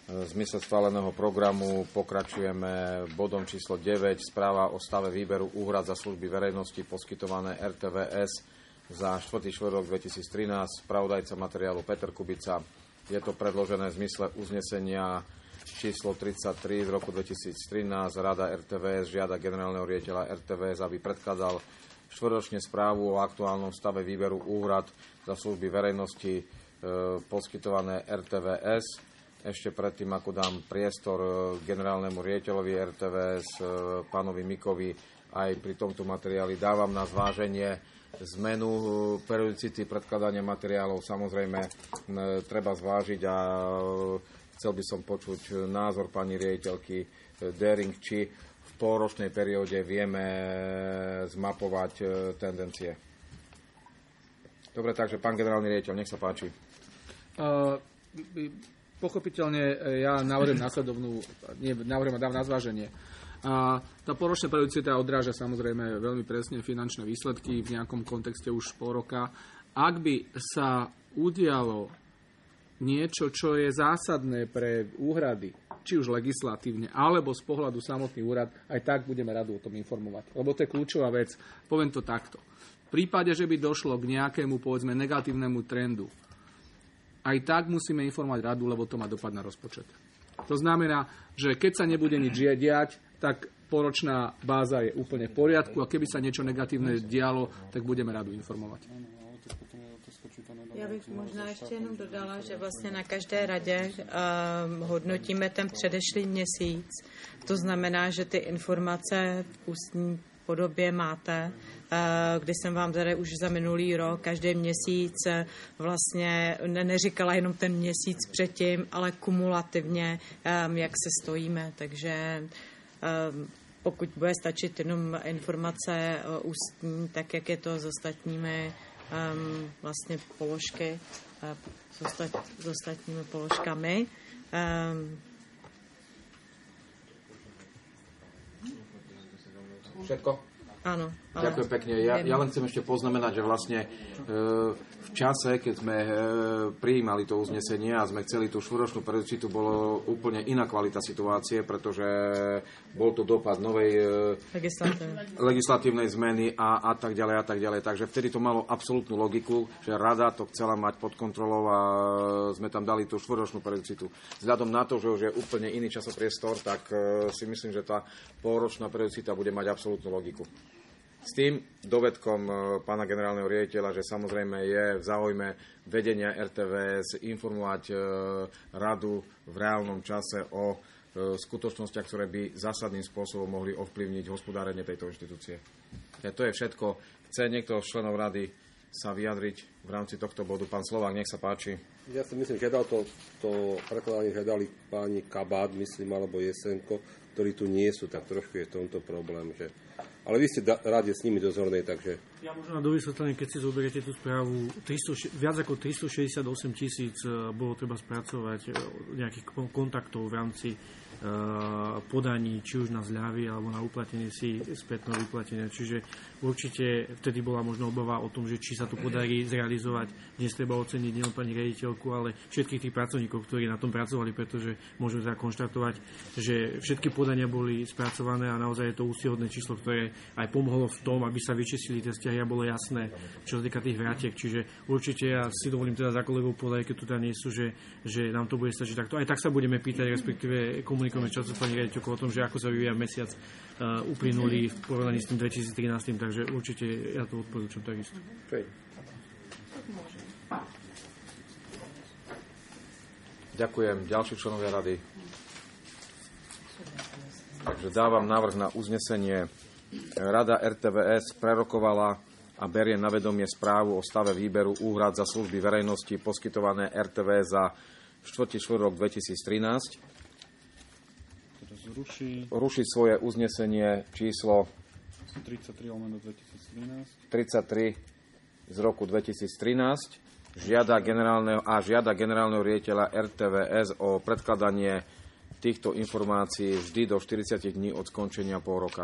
V zmysle schváleného programu pokračujeme bodom číslo 9, správa o stave výberu úhrad za služby verejnosti poskytované RTVS za 4. štvrtok 2013. Spravodajca materiálu Peter Kubica. Je to predložené v zmysle uznesenia číslo 33 z roku 2013. Rada RTVS žiada generálneho riaditeľa RTVS, aby predkladal štvrťročne správu o aktuálnom stave výberu úhrad za služby verejnosti poskytované RTVS. Ešte predtým, ako dám priestor generálnemu riaditeľovi RTVS, pánovi Mikovi, aj pri tomto materiáli dávam na zváženie zmenu periodicity predkladania materiálov. Samozrejme, treba zvážiť a chcel by som počuť názor pani riaditeľky Dering, či v polročnej perióde vieme zmapovať tendencie. Dobre, takže pán generálny riaditeľ, nech sa páči. Pochopiteľne ja navrhujem následovnú, navrhujem a dám na zváženie. A tá polročná periodicita odráža samozrejme veľmi presne finančné výsledky v nejakom kontexte už pol roka. Ak by sa udialo niečo, čo je zásadné pre úhrady, či už legislatívne, alebo z pohľadu samotný úrad, aj tak budeme radu o tom informovať. Lebo to je kľúčová vec. Poviem to takto. V prípade, že by došlo k nejakému, povedzme, negatívnemu trendu, aj tak musíme informovať radu, lebo to má dopad na rozpočet. To znamená, že keď sa nebude nič diať, tak poročná báza je úplne v poriadku a keby sa niečo negatívne dialo, tak budeme radu informovať. Já bych možná ještě jenom dodala, že vlastně na každé radě hodnotíme ten předešlý měsíc. To znamená, že ty informace v ústní podobě máte, kdy jsem vám tady už za minulý rok každý měsíc vlastně neříkala jenom ten měsíc předtím, ale kumulativně, jak se stojíme. Takže pokud bude stačit jenom informace ústní, tak jak je to s ostatními vlastně položky, s ostatními položkami. Všetko? Áno. Ďakujem pekne. Ja len chcem ešte poznamenať, že vlastne v čase, keď sme prijímali to uznesenie a sme chceli tú štvrťročnú periodicitu, bolo úplne iná kvalita situácie, pretože bol to dopad novej legislatívnej zmeny a tak ďalej a tak ďalej. Takže vtedy to malo absolútnu logiku, že rada to chcela mať pod kontrolou a sme tam dali tú štvrťročnú periodicitu. Vzhľadom na to, že už je úplne iný časopriestor, tak si myslím, že tá polročná periodicita bude mať absolútnu logiku. S tým dovedkom pána generálneho riaditeľa, že samozrejme je v záujme vedenia RTVS informovať radu v reálnom čase o skutočnostiach, ktoré by zásadným spôsobom mohli ovplyvniť hospodárenie tejto inštitúcie. To je všetko. Chce niekto z členov rady sa vyjadriť v rámci tohto bodu? Pán Slovák, nech sa páči. Ja si myslím, že to prekladanie žiadali páni Kabát, myslím, alebo Jesenko, ktorí tu nie sú, tak trošku je v tomto problém, že... Ale vy ste rade s nimi dozornej, takže... Ja možno na dovysvetlenie, keď si zoberiete tú správu, viac ako 368 000 bolo treba spracovať nejakých kontaktov v rámci podaní, či už na zľavy alebo na uplatnenie si spätného vyplatenia. Čiže určite vtedy bola možno obava o tom, že či sa to podarí zrealizovať. Dnes treba oceniť nielen pani riaditeľku, ale všetkých tých pracovníkov, ktorí na tom pracovali, pretože môžeme teda konštatovať, že všetky podania boli spracované a naozaj je to úctyhodné číslo, ktoré aj pomohlo v tom, aby sa vyčistili tie vzťahy a bolo jasné, čo sa týka tých vrátiek. Čiže určite ja si dovolím teda za kolegov povedať, keď tu teda nie sú, že nám to bude stačiť takto. Aj tak sa budeme pýtať, respektíve komunikujeme často s pani riaditeľkou o tom, že ako sa vyvíja mesiac uplynulý v porovnaní s tým 2013, takže určite ja to odporúčam takisto. Ďakujem. Ďalší členovia rady. Takže dávam návrh na uznesenie. Rada RTVS prerokovala a berie na vedomie správu o stave výberu úhrad za služby verejnosti poskytované RTVS za 4. štvrtok 2013. Ruší svoje uznesenie číslo 33 z roku 2013. Žiada generálneho riaditeľa RTVS o predkladanie týchto informácií vždy do 40 dní od skončenia pol roka.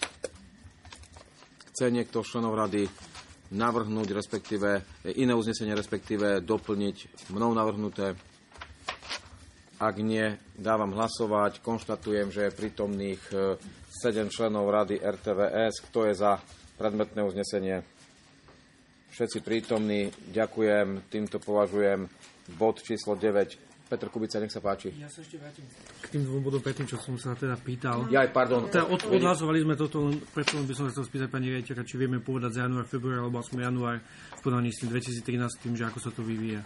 Chce niekto z členov rady navrhnúť, respektíve iné uznesenie, respektíve doplniť mnou navrhnuté? Ak nie, dávam hlasovať. Konštatujem, že je prítomných 7 členov Rady RTVS. Kto je za predmetné uznesenie? Všetci prítomní. Ďakujem. Týmto považujem bod číslo 9. Petr Kubica, nech sa páči. Ja sa ešte vrátim k tým dvom bodom predtým, čo som sa teda pýtal. Pardon. Odhlasovali sme toto, preto by som sa chcel spýtať pani riaditeľka, či vieme povedať za január, február, alebo aspoň január v porovnaní s tým 2013, tým, že ako sa to vyvíja.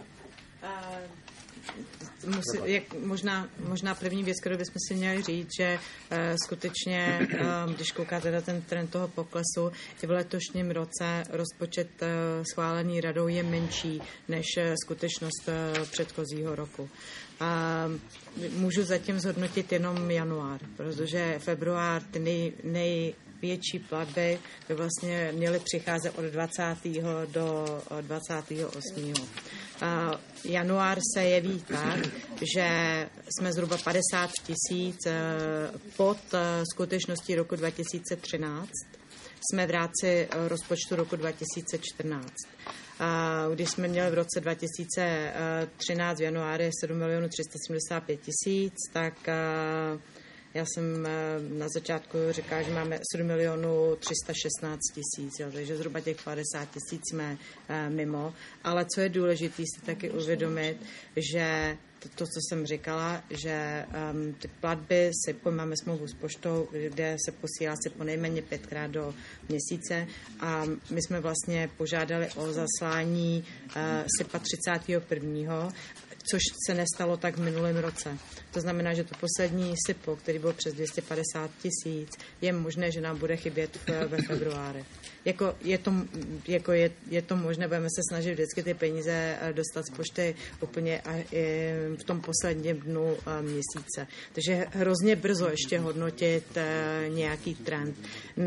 Možná první věc, kterou bychom si měli říct, že skutečně, když koukáte na ten trend toho poklesu, i v letošním roce rozpočet schválený radou je menší než skutečnost předchozího roku. A můžu zatím zhodnotit jenom január, protože február ty největší platby by vlastně měly přicházet od 20. do 28. Január se jeví tak, že jsme zhruba 50 000 pod skutečností roku 2013. Jsme v rámci rozpočtu roku 2014. Když jsme měli v roce 2013 v januári 7 375 000, tak já jsem na začátku říkala, že máme 7 316 000, takže zhruba těch 50 000 jsme mimo. Ale co je důležité si taky uvědomit, že to, co jsem říkala, že ty platby máme smlouvu s poštou, kde se posílá se po nejméně 5krát do měsíce a my jsme vlastně požádali o zaslání SIPA 31. což se nestalo tak v minulém roce. To znamená, že to poslední SIPO, který byl přes 250 000, je možné, že nám bude chybět ve februári. Je to možné, budeme se snažit vždycky ty peníze dostat z pošty úplně v tom posledním dnu měsíce. Takže hrozně brzo ještě hodnotit nějaký trend.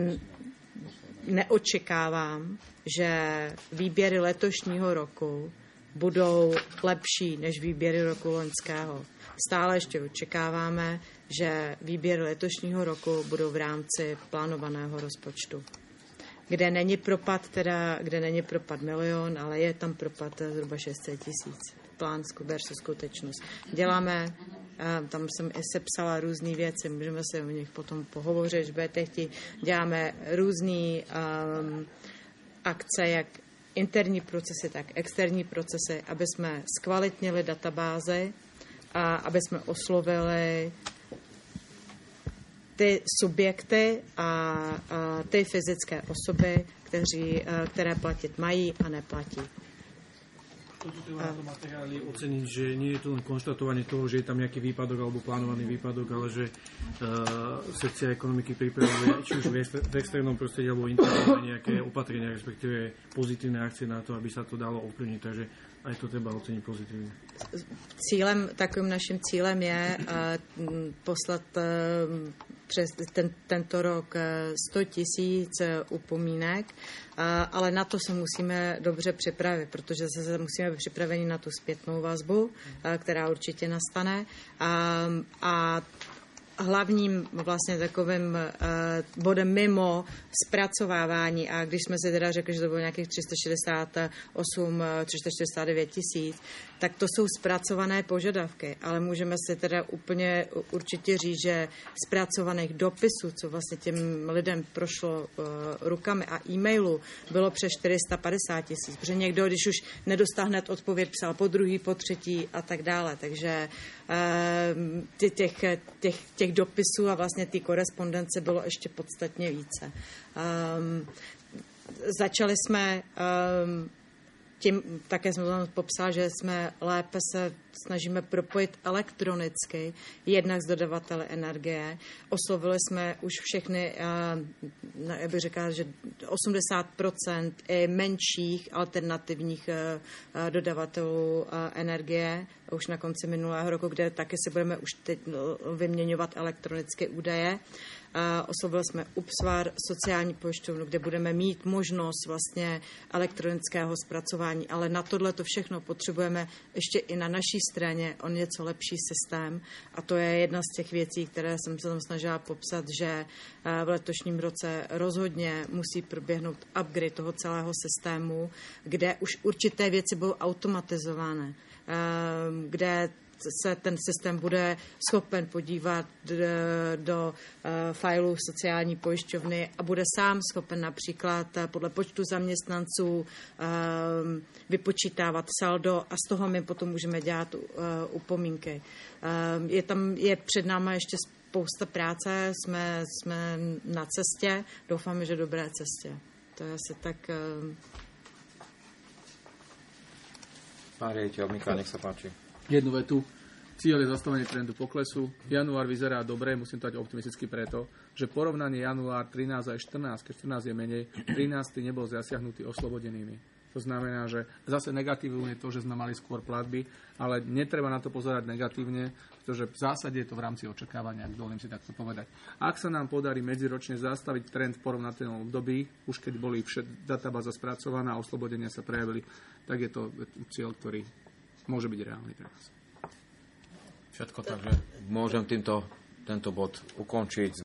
Neočekávám, že výběry letošního roku budou lepší než výběry roku loňského. Stále ještě očekáváme, že výběry letošního roku budou v rámci plánovaného rozpočtu, kde není propad milion, ale je tam propad zhruba 600 000. Plán versus skutečnost. Děláme, tam jsem i sepsala různé věci, můžeme se o nich potom pohovořit, že budete chtít. Děláme různé akce, jak interní procesy, tak externí procesy, aby jsme zkvalitnili databázy a aby jsme oslovili ty subjekty a ty fyzické osoby, které platit mají a neplatí. Toto treba na tom materiáli oceniť, že nie je to len konštatovanie toho, že je tam nejaký výpadok alebo plánovaný výpadok, ale že sekcia ekonomiky pripravuje či už v externom prostredí alebo internom nejaké opatrenia, respektíve pozitívne akcie na to, aby sa to dalo ovplyvniť. Takže aj to treba oceniť pozitívne. Takovým naším cílem je poslat přes tento rok 100 000 upomínek, ale na to se musíme dobře připravit, protože se musíme být připraveni na tu zpětnou vazbu, která určitě nastane. A hlavním vlastně takovým bodem mimo zpracovávání, a když jsme si teda řekli, že to bylo nějakých 369 000, tak to jsou zpracované požadavky, ale můžeme si teda úplně určitě říct, že zpracovaných dopisů, co vlastně těm lidem prošlo rukami a e-mailu, bylo přes 450 000, protože někdo, když už nedostal hned odpověď, psal po druhý, po třetí a tak dále, takže těch dopisů a vlastně té korespondence bylo ještě podstatně více. Začali jsme tím, také jsme tam popsali, že jsme lépe se snažíme propojit elektronicky, jednak s dodavateli energie. Oslovili jsme už všechny, já bych řekla, že 80% i menších alternativních dodavatelů energie už na konci minulého roku, kde taky si budeme už teď vyměňovat elektronické údaje. Oslovili jsme UPSVAR, sociální pojišťovnu, kde budeme mít možnost vlastně elektronického zpracování, ale na tohle to všechno potřebujeme ještě i na naší straně o něco lepší systém a to je jedna z těch věcí, které jsem se tam snažila popsat, že v letošním roce rozhodně musí proběhnout upgrade toho celého systému, kde už určité věci budou automatizované, kde se ten systém bude schopen podívat do failu sociální pojišťovny a bude sám schopen například podle počtu zaměstnanců vypočítávat saldo a z toho my potom můžeme dělat upomínky. Je před náma ještě spousta práce, jsme na cestě, doufáme, že dobré cestě. To je asi tak... Pán riaditeľ, Michal, nech sa páči. Jednu vetu. Cieľ je zastavenie trendu poklesu. Január vyzerá dobre, musím to dať optimisticky preto, že porovnanie január 13 aj 14, keď 14 je menej, 13 nebol zasiahnutý oslobodenými. To znamená, že zase negatívne je to, že sme mali skôr platby, ale netreba na to pozerať negatívne, pretože v zásade je to v rámci očakávania, ak dovolím si takto povedať. Ak sa nám podarí medziročne zastaviť trend v porovnateľnom období, už keď boli databáza spracovaná a oslobodenia sa prejavili, tak je to cieľ, ktorý môže byť reálny pre nás. Všetko, takže môžem tento bod ukončiť.